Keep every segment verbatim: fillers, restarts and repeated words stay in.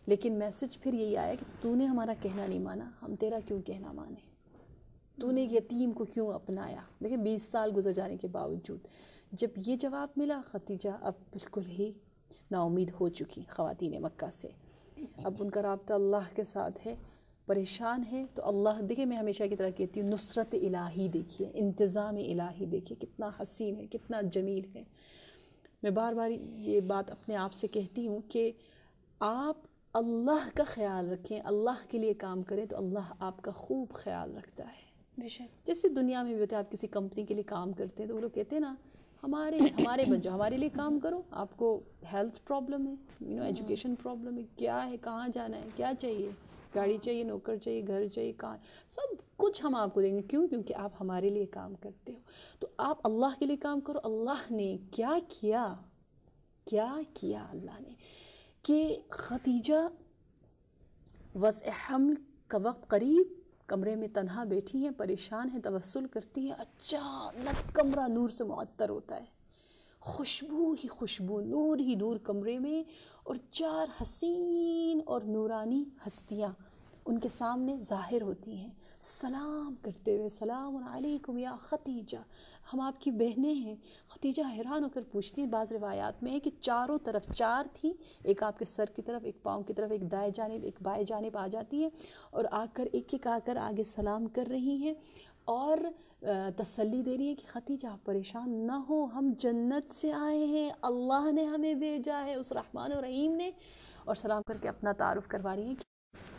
لیکن میسج پھر یہی آیا کہ تو نے ہمارا کہنا نہیں مانا، ہم تیرا کیوں کہنا مانیں، تو نے یتیم کو کیوں اپنایا. دیکھیں بیس سال گزر جانے کے باوجود جب یہ جواب ملا، خدیجہ اب بالکل ہی نا امید ہو چکی خواتین مکہ سے. اب ان کا رابطہ اللہ کے ساتھ ہے، پریشان ہے تو اللہ، دیکھیں میں ہمیشہ کی طرح کہتی ہوں نصرت الہی دیکھیے، انتظام الہی دیکھیے کتنا حسین ہے، کتنا جمیل ہے. میں بار بار یہ بات اپنے آپ سے کہتی ہوں کہ آپ اللہ کا خیال رکھیں، اللہ کے لیے کام کریں تو اللہ آپ کا خوب خیال رکھتا ہے. بے شک. جیسے دنیا میں بھی ہوتا ہے، آپ کسی کمپنی کے لیے کام کرتے ہیں تو وہ لوگ کہتے ہیں نا ہمارے ہمارے بن جاؤ، ہمارے لیے کام کرو. آپ کو ہیلتھ پرابلم ہے، یو نو ایجوکیشن پرابلم ہے، کیا ہے، کہاں جانا ہے، کیا چاہیے، گاڑی چاہیے، نوکر چاہیے، گھر چاہیے، کہاں، سب کچھ ہم آپ کو دیں گے. کیوں؟ کیونکہ آپ ہمارے لیے کام کرتے ہو. تو آپ اللہ کے لیے کام کرو. اللہ نے کیا کیا کیا کیا اللہ نے کہ خدیجہ وضع حمل کا وقت قریب، کمرے میں تنہا بیٹھی ہیں، پریشان ہیں، توسل کرتی ہیں، اچانک کمرہ نور سے معطر ہوتا ہے، خوشبو ہی خوشبو، نور ہی نور کمرے میں، اور چار حسین اور نورانی ہستیاں ان کے سامنے ظاہر ہوتی ہیں سلام کرتے ہوئے. سلام علیکم یا خدیجہ، ہم آپ کی بہنیں ہیں. خدیجہ حیران ہو کر پوچھتی ہیں، بعض روایات میں ہے کہ چاروں طرف چار تھیں، ایک آپ کے سر کی طرف، ایک پاؤں کی طرف، ایک دائیں جانب، ایک بائیں جانب آ جاتی ہیں اور آ کر ایک ایک آ کر آگے سلام کر رہی ہیں اور تسلی دے رہی ہے کہ خدیجہ آپ پریشان نہ ہو، ہم جنت سے آئے ہیں، اللہ نے ہمیں بھیجا ہے، اس رحمان و رحیم نے. اور سلام کر کے اپنا تعارف کروا رہی ہیں کہ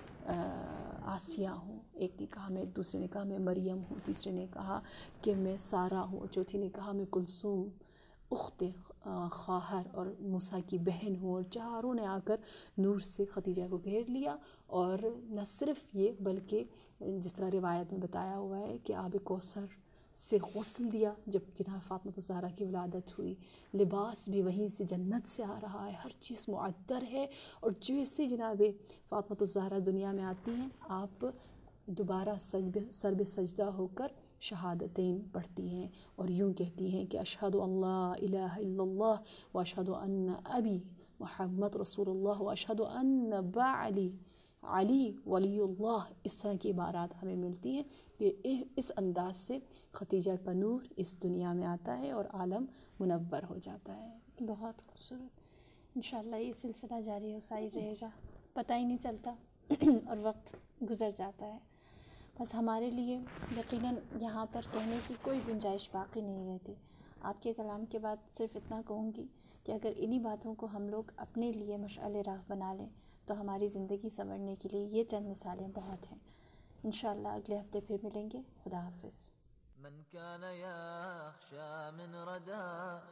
آسیہ ہوں، ایک نے کہا میں، دوسرے نے کہا میں مریم ہوں، تیسرے نے کہا کہ میں سارہ ہوں، اور چوتھی نے کہا میں کلثوم اخت خواہر اور موسیٰ کی بہن ہوں. اور چاروں نے آ کر نور سے خدیجہ کو گھیر لیا. اور نہ صرف یہ بلکہ جس طرح روایت میں بتایا ہوا ہے کہ آب کوثر سے غسل دیا جب جناب فاطمہ الزہرا کی ولادت ہوئی، لباس بھی وہیں سے جنت سے آ رہا ہے، ہر چیز معطر ہے. اور جیسے جناب فاطمہ الزہرا دنیا میں آتی ہیں، آپ دوبارہ سجد سر بے سجدہ ہو کر شہادتین پڑھتی ہیں اور یوں کہتی ہیں کہ اشہد ان لا الہ الا اللہ و اشہد ان ابی محمد رسول اللہ و اشہد ان بعلی علی ولی اللہ. اس طرح کی عبارات ہمیں ملتی ہیں کہ اس انداز سے خدیجہ کا نور اس دنیا میں آتا ہے اور عالم منور ہو جاتا ہے. بہت خوبصورت. انشاءاللہ یہ سلسلہ جاری و ساری رہے گا، پتہ ہی نہیں چلتا اور وقت گزر جاتا ہے. بس ہمارے لیے یقیناً یہاں پر کہنے کی کوئی گنجائش باقی نہیں رہتی. آپ کے کلام کے بعد صرف اتنا کہوں گی کہ اگر انہی باتوں کو ہم لوگ اپنے لیے مشعل راہ بنا لیں تو ہماری زندگی سنورنے کے لیے یہ چند مثالیں بہت ہیں. انشاءاللہ اگلے ہفتے پھر ملیں گے. خدا حافظ. من كان يخشى من ردى.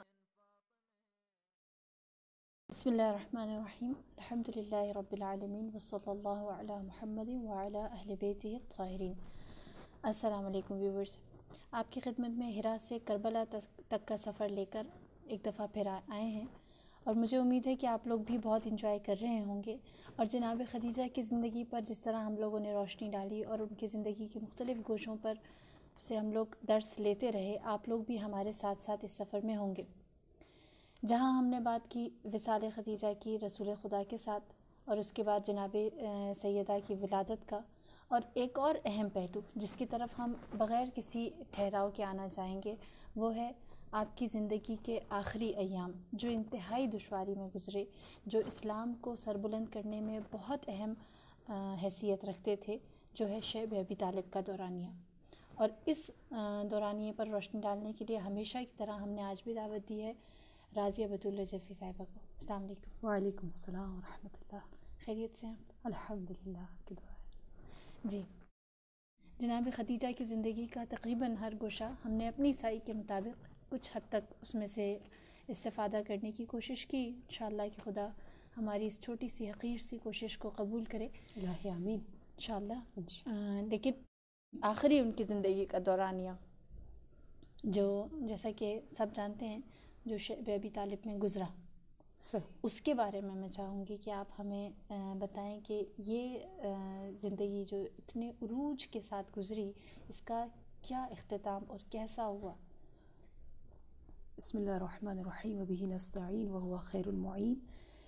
بسم اللہ الرحمن الرحیم. الحمد للہ رب العالمین وصلی اللہ علی محمد وعلی اہل بیتہ الطاہرین. السلام علیکم ویورز. آپ کی خدمت میں ہرا سے کربلا تک کا سفر لے کر ایک دفعہ پھر آئے ہیں اور مجھے امید ہے کہ آپ لوگ بھی بہت انجوائے کر رہے ہوں گے. اور جناب خدیجہ کی زندگی پر جس طرح ہم لوگوں نے روشنی ڈالی اور ان کی زندگی کے مختلف گوشوں پر سے ہم لوگ درس لیتے رہے، آپ لوگ بھی ہمارے ساتھ ساتھ اس سفر میں ہوں گے. جہاں ہم نے بات کی وصال خدیجہ کی رسول خدا کے ساتھ اور اس کے بعد جناب سیدہ کی ولادت کا، اور ایک اور اہم پہلو جس کی طرف ہم بغیر کسی ٹھہراؤ کے آنا چاہیں گے، وہ ہے آپ کی زندگی کے آخری ایام جو انتہائی دشواری میں گزرے، جو اسلام کو سربلند کرنے میں بہت اہم حیثیت رکھتے تھے، جو ہے شیب ابی طالب کا دورانیہ. اور اس دورانیے پر روشنی ڈالنے کے لیے ہمیشہ کی طرح ہم نے آج بھی دعوت دی ہے راضیہ بطولہ جفی صاحبہ کو. السلام علیکم. وعلیکم السلام ورحمۃ اللہ. خیریت سے ہیں؟ الحمدللہ کی دعا ہے. جی جناب خدیجہ کی زندگی کا تقریباً ہر گوشہ ہم نے اپنی سعی کے مطابق کچھ حد تک اس میں سے استفادہ کرنے کی کوشش کی. انشاءاللہ کہ خدا ہماری اس چھوٹی سی حقیر سی کوشش کو قبول کرے. الہی آمین. انشاءاللہ. لیکن آخری ان کی زندگی کا دورانیہ جو جیسا کہ سب جانتے ہیں جو شیب ابی طالب میں گزرا، صحیح، اس کے بارے میں میں چاہوں گی کہ آپ ہمیں بتائیں کہ یہ زندگی جو اتنے عروج کے ساتھ گزری، اس کا کیا اختتام اور کیسا ہوا. بسم اللہ الرحمن الرحیم وبہ نستعین وہو خیر المعین.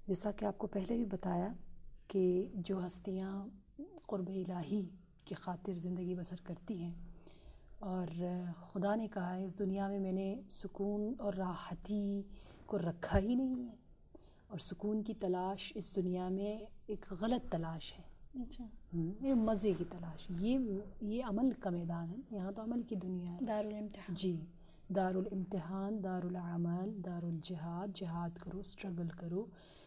جیسا کہ آپ کو پہلے بھی بتایا کہ جو ہستیاں قرب الہی کی خاطر زندگی بسر کرتی ہیں، اور خدا نے کہا ہے اس دنیا میں میں نے سکون اور راحتی کو رکھا ہی نہیں ہے، اور سکون کی تلاش اس دنیا میں ایک غلط تلاش ہے، اچھا، یہ مزے کی تلاش، یہ یہ عمل کا میدان ہے، یہاں تو عمل کی دنیا ہے، دار الامتحان، جی، دار الامتحان، دار العمل، دار الجہاد، جہاد کرو، اسٹرگل کرو،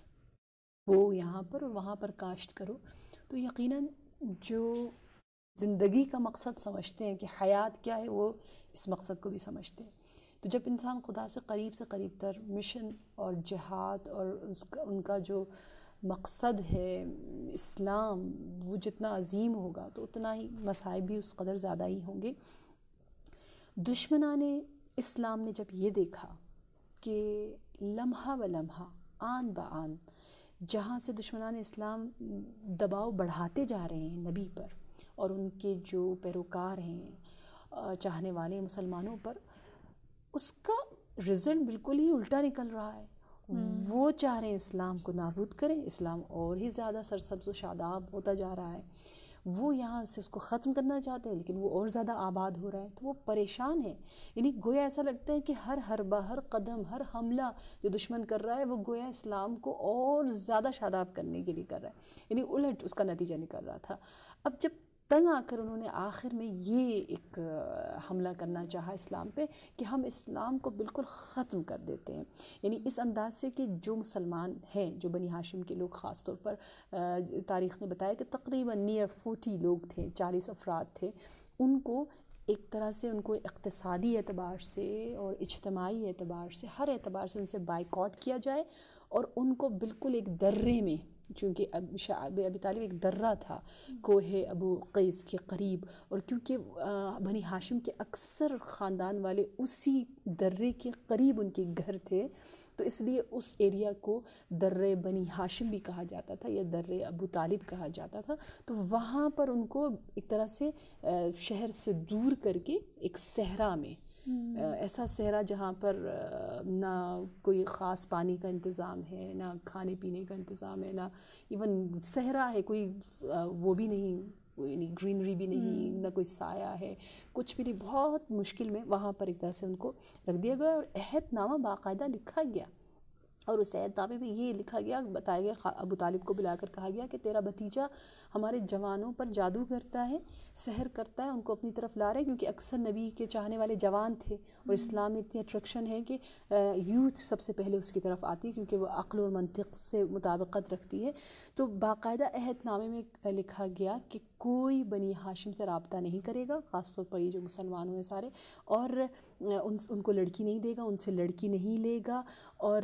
وہ یہاں پر اور وہاں پر کاشت کرو۔ تو یقیناً جو زندگی کا مقصد سمجھتے ہیں کہ حیات کیا ہے، وہ اس مقصد کو بھی سمجھتے ہیں۔ تو جب انسان خدا سے قریب سے قریب تر مشن اور جہاد اور اس کا ان کا جو مقصد ہے اسلام وہ جتنا عظیم ہوگا تو اتنا ہی مصائب بھی اس قدر زیادہ ہی ہوں گے۔ دشمنان اسلام نے جب یہ دیکھا کہ لمحہ و لمحہ، آن با آن جہاں سے دشمنان اسلام دباؤ بڑھاتے جا رہے ہیں نبی پر اور ان کے جو پیروکار ہیں چاہنے والے مسلمانوں پر، اس کا رزلٹ بالکل ہی الٹا نکل رہا ہے۔ وہ چاہ رہے ہیں اسلام کو نابود کریں، اسلام اور ہی زیادہ سرسبز و شاداب ہوتا جا رہا ہے، وہ یہاں سے اس کو ختم کرنا چاہتے ہیں لیکن وہ اور زیادہ آباد ہو رہا ہے، تو وہ پریشان ہے۔ یعنی گویا ایسا لگتا ہے کہ ہر حربہ، ہر قدم، ہر حملہ جو دشمن کر رہا ہے وہ گویا اسلام کو اور زیادہ شاداب کرنے کے لیے کر رہا ہے، یعنی الٹ اس کا نتیجہ نکل رہا تھا۔ اب جب تنگ آ کر انہوں نے آخر میں یہ ایک حملہ کرنا چاہا اسلام پہ کہ ہم اسلام کو بالکل ختم کر دیتے ہیں، یعنی اس انداز سے کہ جو مسلمان ہیں، جو بنی ہاشم کے لوگ خاص طور پر تاریخ نے بتایا کہ تقریباً نیئر فورٹی لوگ تھے، چالیس افراد تھے، ان کو ایک طرح سے ان کو اقتصادی اعتبار سے اور اجتماعی اعتبار سے ہر اعتبار سے ان سے بائیکاٹ کیا جائے اور ان کو بالکل ایک درے میں، چونکہ اب ابی طالب ایک درہ تھا کوہ ابو قیس کے قریب، اور کیونکہ بنی ہاشم کے اکثر خاندان والے اسی درے کے قریب ان کے گھر تھے، تو اس لیے اس ایریا کو درے بنی ہاشم بھی کہا جاتا تھا یا درے ابو طالب کہا جاتا تھا۔ تو وہاں پر ان کو ایک طرح سے شہر سے دور کر کے ایک صحرا میں، ایسا صحرا جہاں پر نہ کوئی خاص پانی کا انتظام ہے، نہ کھانے پینے کا انتظام ہے، نہ ایون صحرا ہے کوئی وہ بھی نہیں، یعنی گرینری بھی نہیں، نہ کوئی سایہ ہے، کچھ بھی نہیں، بہت مشکل میں وہاں پر ایک طرح سے ان کو رکھ دیا گیا اور عہد نامہ باقاعدہ لکھا گیا، اور اس عہد نامے میں یہ لکھا گیا، بتایا گیا، ابو طالب کو بلا کر کہا گیا کہ تیرا بھتیجا ہمارے جوانوں پر جادو کرتا ہے، سحر کرتا ہے، ان کو اپنی طرف لا رہے ہیں، کیونکہ اکثر نبی کے چاہنے والے جوان تھے اور اسلام میں اتنی اٹریکشن ہے کہ یوتھ سب سے پہلے اس کی طرف آتی ہے کیونکہ وہ عقل اور منطق سے مطابقت رکھتی ہے۔ تو باقاعدہ عہد نامے میں لکھا گیا کہ کوئی بنی ہاشم سے رابطہ نہیں کرے گا، خاص طور پر یہ جو مسلمان ہوئے سارے، اور ان ان کو لڑکی نہیں دے گا، ان سے لڑکی نہیں لے گا، اور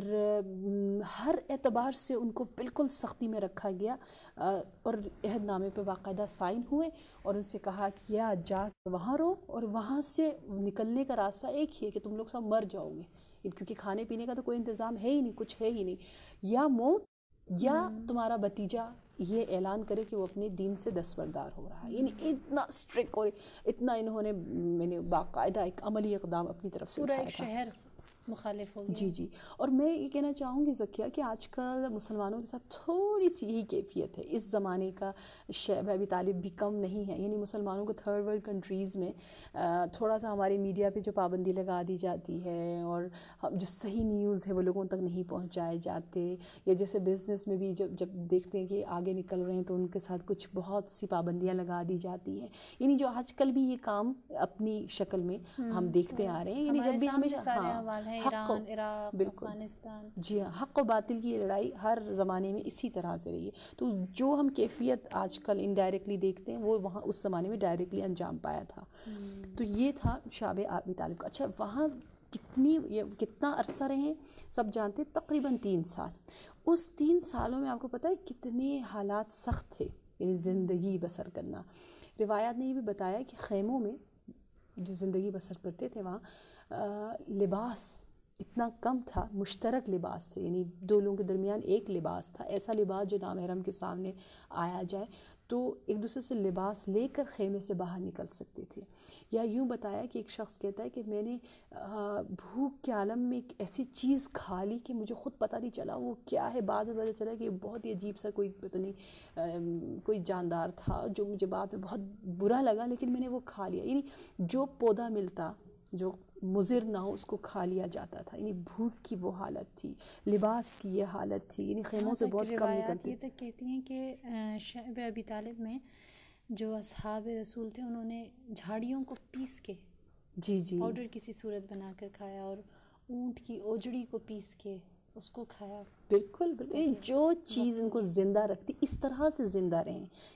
ہر اعتبار سے ان کو بالکل سختی میں رکھا گیا، اور عہد نامے پہ باقاعدہ سائن ہوئے اور ان سے کہا کہ یا جا وہاں رہو، اور وہاں سے نکلنے کا راستہ ایک ہی ہے کہ تم لوگ سب مر جاؤ گے، کیونکہ کھانے پینے کا تو کوئی انتظام ہے ہی نہیں، کچھ ہے ہی نہیں، یا موت یا تمہارا بھتیجا یہ اعلان کرے کہ وہ اپنے دین سے دستبردار ہو رہا ہے۔ یعنی اتنا اسٹرک اور اتنا انہوں نے میں نے باقاعدہ ایک عملی اقدام اپنی طرف سے پورا اٹھایا ایک تھا۔ شہر مخالف ہو گیا۔ جی جی، اور میں یہ کہنا چاہوں گی ذکیہ کہ آج کل مسلمانوں کے ساتھ تھوڑی سی یہی کیفیت ہے، اس زمانے کا شعب ابی طالب بھی کم نہیں ہے، یعنی مسلمانوں کو تھرڈ ورلڈ کنٹریز میں تھوڑا سا ہمارے میڈیا پہ جو پابندی لگا دی جاتی ہے اور جو صحیح نیوز ہے وہ لوگوں تک نہیں پہنچائے جاتے، یا جیسے بزنس میں بھی جب جب دیکھتے ہیں کہ آگے نکل رہے ہیں تو ان کے ساتھ کچھ بہت سی پابندیاں لگا دی جاتی ہیں، یعنی جو آج کل بھی یہ کام اپنی شکل میں ہم دیکھتے آ رہے ہیں، یعنی جب بھی ہمیشہ ایران، عراق، افغانستان، جی ہاں، حق و باطل کی یہ لڑائی ہر زمانے میں اسی طرح سے رہی ہے، تو جو ہم کیفیت آج کل انڈائریکٹلی دیکھتے ہیں وہ وہاں اس زمانے میں ڈائریکٹلی انجام پایا تھا۔ تو یہ تھا شعب ابی طالب کا۔ اچھا وہاں کتنی کتنا عرصہ رہے سب جانتے، تقریباً تین سال۔ اس تین سالوں میں آپ کو پتہ ہے کتنے حالات سخت تھے، یعنی زندگی بسر کرنا۔ روایات نے یہ بھی بتایا کہ خیموں میں جو زندگی بسر کرتے تھے وہاں لباس اتنا کم تھا، مشترک لباس تھے، یعنی دو لوگوں کے درمیان ایک لباس تھا، ایسا لباس جو نامحرم کے سامنے آیا جائے تو ایک دوسرے سے لباس لے کر خیمے سے باہر نکل سکتے تھے. یا یوں بتایا کہ ایک شخص کہتا ہے کہ میں نے بھوک کے عالم میں ایک ایسی چیز کھا لی کہ مجھے خود پتہ نہیں چلا وہ کیا ہے. بعد میں پتہ چلا کہ بہت ہی عجیب سا کوئی پتہ نہیں کوئی جاندار تھا جو مجھے بعد میں بہت برا لگا، لیکن میں نے وہ کھا لیا. یعنی جو پودا ملتا جو مضر نہ ہو اس کو کھا لیا جاتا تھا. یعنی بھوک کی وہ حالت تھی، لباس کی یہ حالت تھی، یعنی خیموں سے بہت کم نکلتے. یہ تک کہتی ہیں کہ شعب ابی طالب میں جو اصحاب رسول تھے انہوں نے جھاڑیوں کو پیس کے جی جی پاؤڈر کسی صورت بنا کر کھایا، اور اونٹ کی اوجڑی کو پیس کے اس کو کھایا. بالکل بالکل جو چیز ان کو زندہ رکھتی اس طرح سے زندہ رہیں.